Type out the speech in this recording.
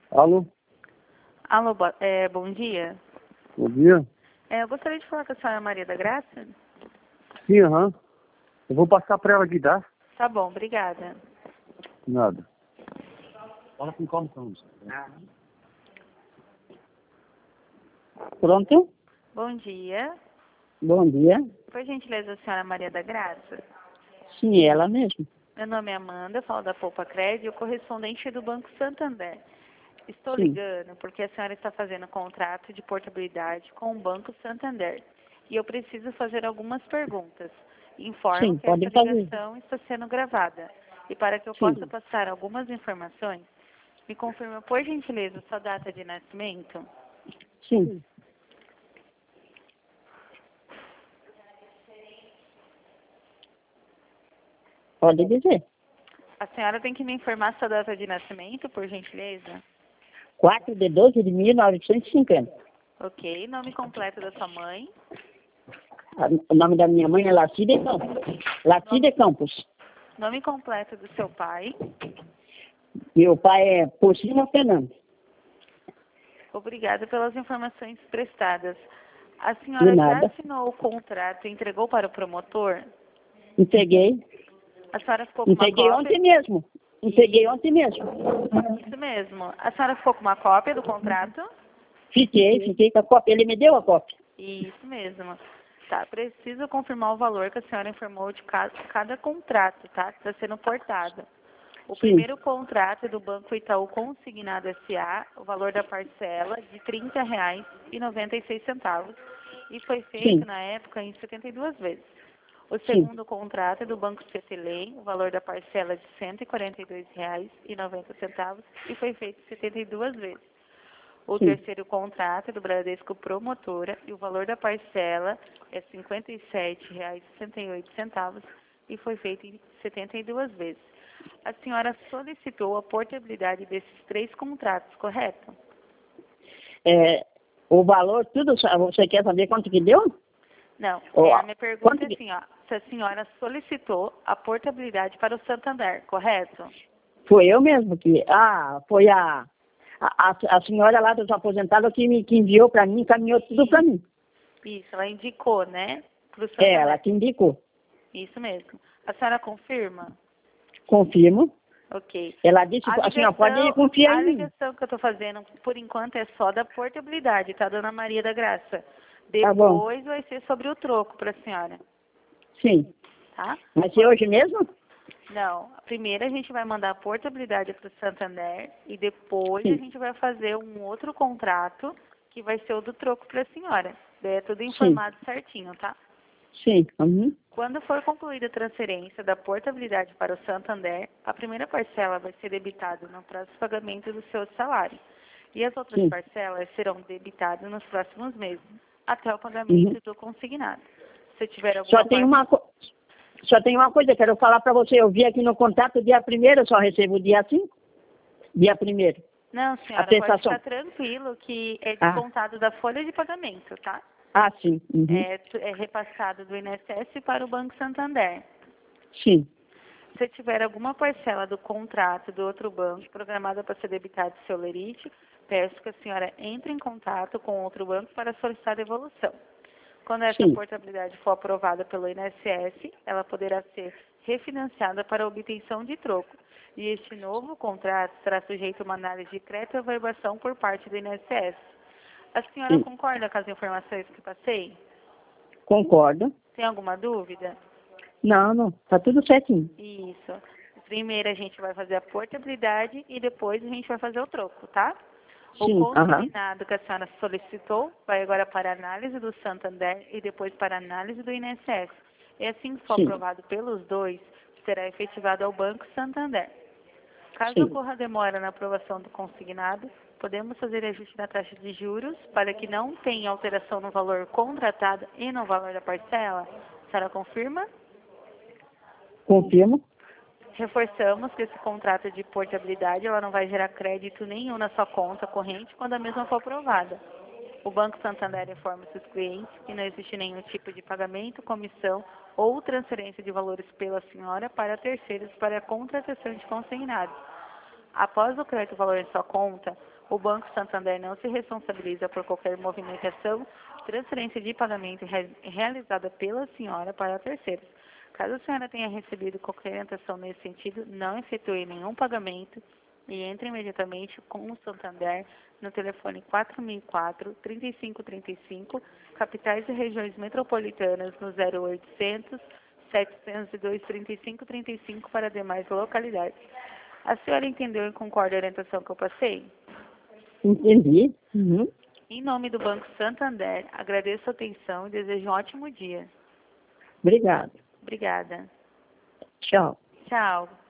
Alô? Alô, bom dia. Bom dia. Eu gostaria de falar com a senhora Maria da Graça. Sim, aham. Eu vou passar pra ela aqui, tá? Tá bom, obrigada. Nada. Fala com calma, Pronto? Bom dia. Bom dia. Por gentileza, a senhora Maria da Graça. Sim, ela mesmo. Meu nome é Amanda, falo da Poupa Crédito, correspondente do Banco Santander. Estou Sim. ligando porque a senhora está fazendo contrato de portabilidade com o Banco Santander. E eu preciso fazer algumas perguntas. Informo Sim, que pode essa fazer. ligação está sendo gravada. E para que eu Sim. possa passar algumas informações, me confirma, por gentileza, sua data de nascimento. Sim. Pode dizer. A senhora tem que me informar sua data de nascimento, por gentileza. 4/12/1950. Ok. Nome completo da sua mãe. O nome da minha mãe é Lacide Campos. Lacide Campos. Nome completo do seu pai. Meu pai é Porcino Fernandes. Obrigada pelas informações prestadas. A senhora De já nada. assinou o contrato e entregou para o promotor? Entreguei. A senhora ficou com uma Entreguei cópia? ontem mesmo. Entreguei ontem mesmo. Isso mesmo. A senhora ficou com uma cópia do contrato? Fiquei com a cópia. Ele me deu a cópia. Isso mesmo. Tá, preciso confirmar o valor que a senhora informou de cada contrato, tá? Que está sendo portado. O Sim. primeiro contrato é do Banco Itaú Consignado S.A., o valor da parcela de R$ 30,96 e foi feito Sim. na época em 72 vezes. O Sim. segundo contrato é do Banco Cetelem, o valor da parcela de R$ 142,90 e foi feito em 72 vezes. O Sim. terceiro contrato é do Bradesco Promotora e o valor da parcela é R$ 57,68 e foi feito em 72 vezes. A senhora solicitou a portabilidade desses 3 contratos, correto? O valor, tudo, você quer saber quanto que deu? Não, Ó, a minha pergunta quanto é que- assim, ó, se a senhora solicitou a portabilidade para o Santander, correto? Foi eu mesmo que. Foi a senhora lá dos aposentados que enviou para mim, encaminhou tudo para mim. Isso, ela indicou, né? Para o Santander. Ela que indicou. Isso mesmo. A senhora confirma? Confirmo. Ok. Ela disse, a senhora pode confiar A em mim. ligação que eu estou fazendo, por enquanto, é só da portabilidade, tá, dona Maria da Graça? Tá bom. Depois vai ser sobre o troco para a senhora, Sim. tá? Vai ser hoje mesmo? Não, primeiro a gente vai mandar a portabilidade para o Santander e depois Sim. a gente vai fazer um outro contrato que vai ser o do troco para a senhora. Daí é tudo informado certinho, tá? Sim. Uhum. Quando for concluída a transferência da portabilidade para o Santander, a primeira parcela vai ser debitada no prazo de pagamento do seu salário. E as outras Sim. parcelas serão debitadas nos próximos meses, até o pagamento Uhum. do consignado. Se tiver alguma Só tem uma coisa, quero falar para você. Eu vi aqui no contrato dia 1º, eu só recebo dia 5. Dia 1º. Não, senhora, A pode prestação. ficar tranquilo que é descontado da folha de pagamento, tá? Sim. Uhum. É repassado do INSS para o Banco Santander. Sim. Se tiver alguma parcela do contrato do outro banco programada para ser debitada do seu lerite, peço que a senhora entre em contato com outro banco para solicitar a devolução. Quando essa Sim. portabilidade for aprovada pelo INSS, ela poderá ser refinanciada para obtenção de troco. E este novo contrato será sujeito a uma análise de crédito e averbação por parte do INSS. A senhora Sim. concorda com as informações que passei? Concordo. Tem alguma dúvida? Não. Tá tudo certinho. Isso. Primeiro a gente vai fazer a portabilidade e depois a gente vai fazer o troco, tá? O Sim. Aham. consignado que a senhora solicitou vai agora para a análise do Santander e depois para a análise do INSS. E assim que for Sim. aprovado pelos dois, será efetivado ao Banco Santander. Caso Sim. ocorra demora na aprovação do consignado, podemos fazer ajuste na taxa de juros para que não tenha alteração no valor contratado e no valor da parcela. A senhora confirma? Confirmo. Reforçamos que esse contrato de portabilidade ela não vai gerar crédito nenhum na sua conta corrente quando a mesma for aprovada. O Banco Santander informa seus clientes que não existe nenhum tipo de pagamento, comissão ou transferência de valores pela senhora para terceiros para a contratação de consignado. Após o crédito valor em sua conta, O Banco Santander não se responsabiliza por qualquer movimentação, transferência de pagamento realizada pela senhora para terceiros. Caso a senhora tenha recebido qualquer orientação nesse sentido, não efetue nenhum pagamento e entre imediatamente com o Santander no telefone 4004-3535, capitais e regiões metropolitanas no 0800 702 3535 para demais localidades. A senhora entendeu e concorda com a orientação que eu passei? Entendi. Uhum. Em nome do Banco Santander, agradeço a atenção e desejo um ótimo dia. Obrigada. Obrigada. Tchau. Tchau.